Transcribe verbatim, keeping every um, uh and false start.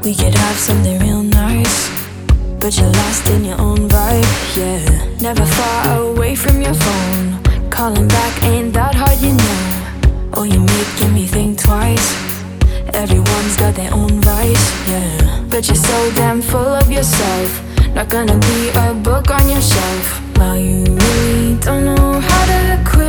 We could have something real nice, but you're lost in your own vibe, yeah. Never far away from your phone. Calling back ain't that hard, you know. Oh, you're making me think twice. Everyone's got their own vice, yeah. But you're so damn full of yourself. Not gonna be a book on your shelf. Well, you really don't know how to quit.